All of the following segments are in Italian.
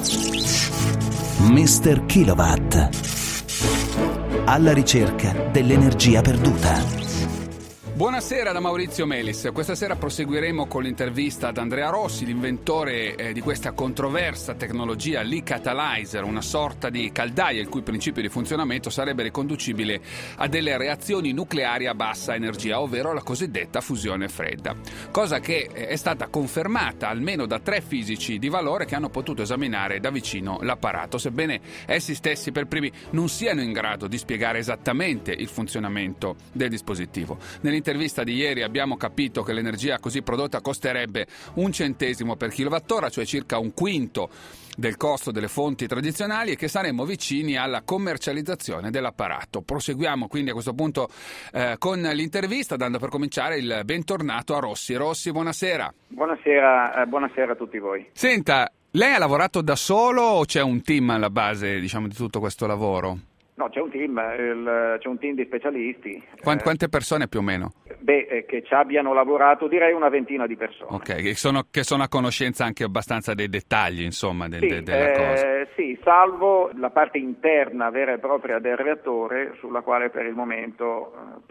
Mr. Kilowatt. Alla ricerca dell'energia perduta. Buonasera da Maurizio Melis. Questa sera proseguiremo con l'intervista ad Andrea Rossi, l'inventore di questa controversa tecnologia l'e-catalyzer, una sorta di caldaia il cui principio di funzionamento sarebbe riconducibile a delle reazioni nucleari a bassa energia, ovvero la cosiddetta fusione fredda, cosa che è stata confermata almeno da 3 fisici di valore che hanno potuto esaminare da vicino l'apparato, sebbene essi stessi per primi non siano in grado di spiegare esattamente il funzionamento del dispositivo. Nell'intervista di ieri abbiamo capito che l'energia così prodotta costerebbe 1 centesimo per kilowattora, cioè circa 1/5 del costo delle fonti tradizionali, e che saremmo vicini alla commercializzazione dell'apparato. Proseguiamo quindi a questo punto con l'intervista, dando per cominciare il bentornato a Rossi. Rossi, buonasera. Buonasera a tutti voi. Senta, lei ha lavorato da solo o c'è un team alla base, diciamo, di tutto questo lavoro? No, c'è un team di specialisti. Quante persone più o meno? Che ci abbiano lavorato, direi una ventina di persone. Ok, che sono a conoscenza anche abbastanza dei dettagli, insomma, della cosa. Sì, salvo la parte interna vera e propria del reattore, sulla quale per il momento,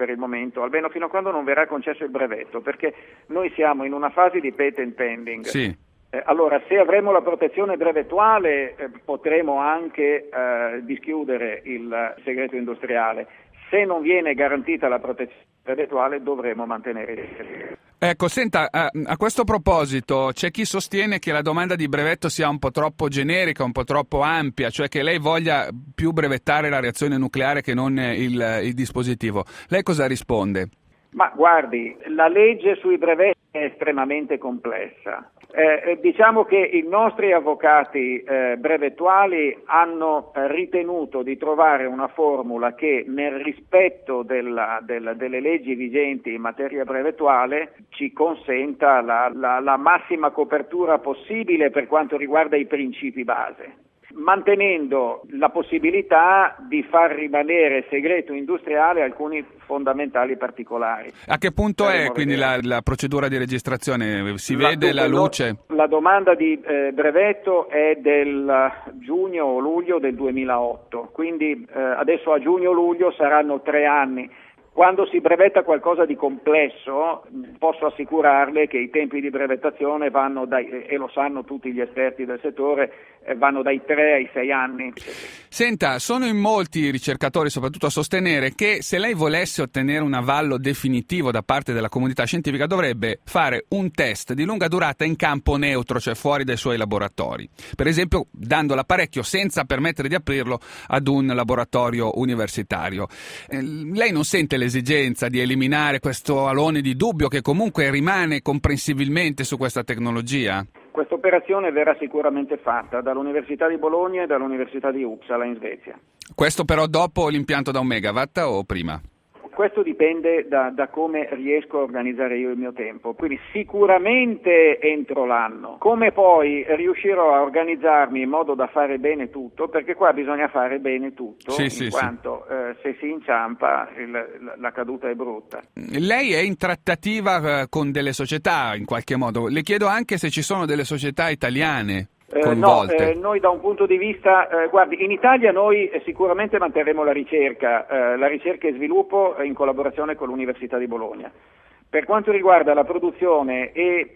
almeno fino a quando non verrà concesso il brevetto, perché noi siamo in una fase di patent pending. Sì. Allora, se avremo la protezione brevettuale potremo anche dischiudere il segreto industriale. Se non viene garantita la protezione brevettuale dovremo mantenere il segreto. Ecco, senta, a questo proposito c'è chi sostiene che la domanda di brevetto sia un po' troppo generica, un po' troppo ampia, cioè che lei voglia più brevettare la reazione nucleare che non il dispositivo. Lei cosa risponde? Ma guardi, la legge sui brevetti è estremamente complessa. Diciamo che i nostri avvocati brevettuali hanno ritenuto di trovare una formula che, nel rispetto delle leggi vigenti in materia brevettuale, ci consenta la massima copertura possibile per quanto riguarda i principi base, mantenendo la possibilità di far rimanere segreto industriale alcuni fondamentali particolari. A che punto è quindi la procedura di registrazione? Si vede la luce? La domanda di brevetto è del giugno o luglio del 2008, quindi adesso a giugno-luglio saranno 3 anni. Quando si brevetta qualcosa di complesso, posso assicurarle che i tempi di brevettazione vanno e lo sanno tutti gli esperti del settore, vanno dai 3 ai 6 anni. Senta, sono in molti i ricercatori soprattutto a sostenere che se lei volesse ottenere un avallo definitivo da parte della comunità scientifica dovrebbe fare un test di lunga durata in campo neutro, cioè fuori dai suoi laboratori. Per esempio dando l'apparecchio senza permettere di aprirlo ad un laboratorio universitario. Lei non sente l'esigenza di eliminare questo alone di dubbio che comunque rimane comprensibilmente su questa tecnologia? Questa operazione verrà sicuramente fatta dall'Università di Bologna e dall'Università di Uppsala in Svezia. Questo però dopo l'impianto da 1 megawatt o prima? Questo dipende da come riesco a organizzare io il mio tempo, quindi sicuramente entro l'anno. Come poi riuscirò a organizzarmi in modo da fare bene tutto, perché qua bisogna fare bene tutto, quanto se si inciampa la caduta è brutta. Lei è in trattativa con delle società in qualche modo, le chiedo anche se ci sono delle società italiane. No, noi da un punto di vista, guardi, in Italia noi sicuramente manterremo la ricerca e sviluppo in collaborazione con l'Università di Bologna. Per quanto riguarda la produzione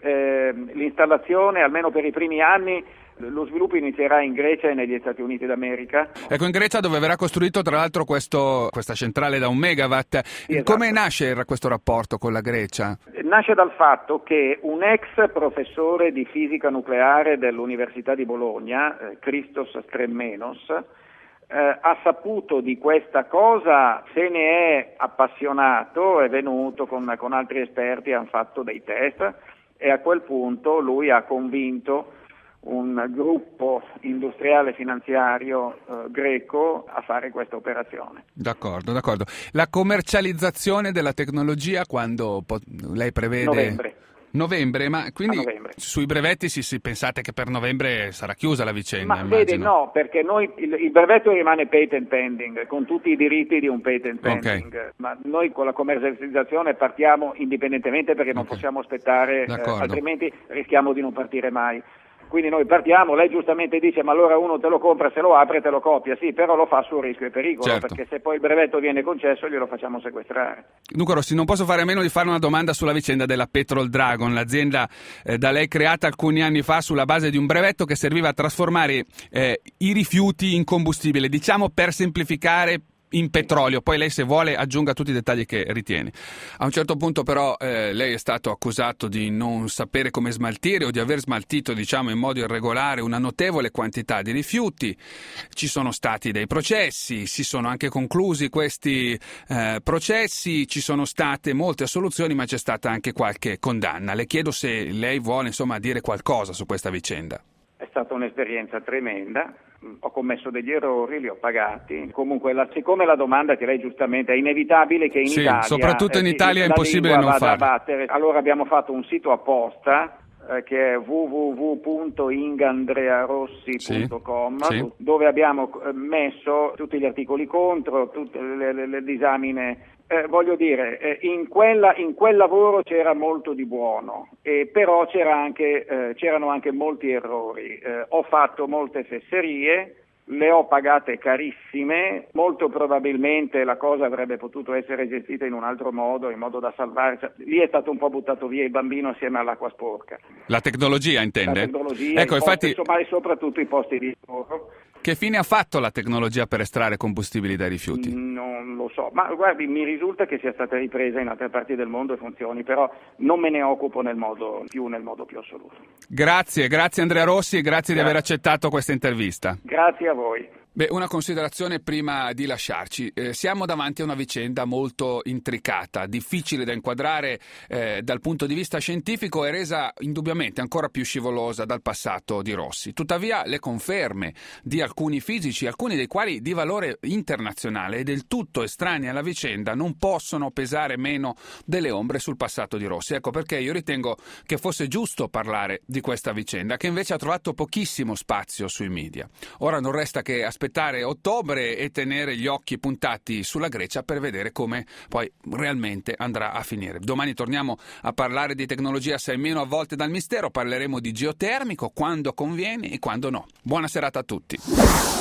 e l'installazione, almeno per i primi anni, lo sviluppo inizierà in Grecia e negli Stati Uniti d'America. Ecco, in Grecia dove verrà costruito tra l'altro questa centrale da 1 megawatt. Sì, esatto. Come nasce questo rapporto con la Grecia? Nasce dal fatto che un ex professore di fisica nucleare dell'Università di Bologna, Christos Stremmenos, ha saputo di questa cosa, se ne è appassionato, è venuto con altri esperti, hanno fatto dei test e a quel punto lui ha convinto un gruppo industriale finanziario greco a fare questa operazione. D'accordo. La commercializzazione della tecnologia quando lei prevede? Novembre, ma quindi novembre. Sui brevetti pensate che per novembre sarà chiusa la vicenda? Ma vede, no, perché noi il brevetto rimane patent pending, con tutti i diritti di un patent pending, okay. Ma noi con la commercializzazione partiamo indipendentemente perché non possiamo aspettare, altrimenti rischiamo di non partire mai. Quindi noi partiamo, lei giustamente dice ma allora uno te lo compra, se lo apre e te lo copia, sì, però lo fa a suo rischio e pericolo, certo, perché se poi il brevetto viene concesso glielo facciamo sequestrare. Dunque Rossi, non posso fare a meno di fare una domanda sulla vicenda della Petrol Dragon, l'azienda da lei creata alcuni anni fa sulla base di un brevetto che serviva a trasformare i rifiuti in combustibile, diciamo per semplificare, in petrolio. Poi lei, se vuole, aggiunga tutti i dettagli che ritiene. A un certo punto però lei è stato accusato di non sapere come smaltire o di aver smaltito, diciamo, in modo irregolare una notevole quantità di rifiuti. Ci sono stati dei processi, si sono anche conclusi questi processi, ci sono state molte assoluzioni, ma c'è stata anche qualche condanna. Le chiedo se lei vuole, insomma, dire qualcosa su questa vicenda. È stata un'esperienza tremenda, ho commesso degli errori, li ho pagati. Comunque, siccome la domanda che lei giustiamente è inevitabile che in Italia, soprattutto in Italia è impossibile non farlo. Allora abbiamo fatto un sito apposta che è www.ingandrearossi.com, dove abbiamo messo tutti gli articoli contro, tutte le disamine. Voglio dire, in quel lavoro c'era molto di buono, però c'erano anche molti errori. Ho fatto molte fesserie, le ho pagate carissime, molto probabilmente la cosa avrebbe potuto essere gestita in un altro modo, in modo da salvare. Lì è stato un po' buttato via il bambino assieme all'acqua sporca. La tecnologia, intende? La tecnologia, ecco, infatti, e soprattutto i posti di lavoro. Che fine ha fatto la tecnologia per estrarre combustibili dai rifiuti? Non lo so, ma guardi, mi risulta che sia stata ripresa in altre parti del mondo e funzioni, però non me ne occupo nel modo più assoluto. Grazie Andrea Rossi e grazie di aver accettato questa intervista. Grazie a voi. Beh, una considerazione prima di lasciarci. Siamo davanti a una vicenda molto intricata, difficile da inquadrare dal punto di vista scientifico e resa indubbiamente ancora più scivolosa dal passato di Rossi. Tuttavia le conferme di alcuni fisici, alcuni dei quali di valore internazionale e del tutto estranei alla vicenda, non possono pesare meno delle ombre sul passato di Rossi. Ecco perché io ritengo che fosse giusto parlare di questa vicenda, che invece ha trovato pochissimo spazio sui media. Ora non resta che aspettare ottobre e tenere gli occhi puntati sulla Grecia per vedere come poi realmente andrà a finire. Domani torniamo a parlare di tecnologia assai meno avvolte dal mistero, parleremo di geotermico, quando conviene e quando no. Buona serata a tutti.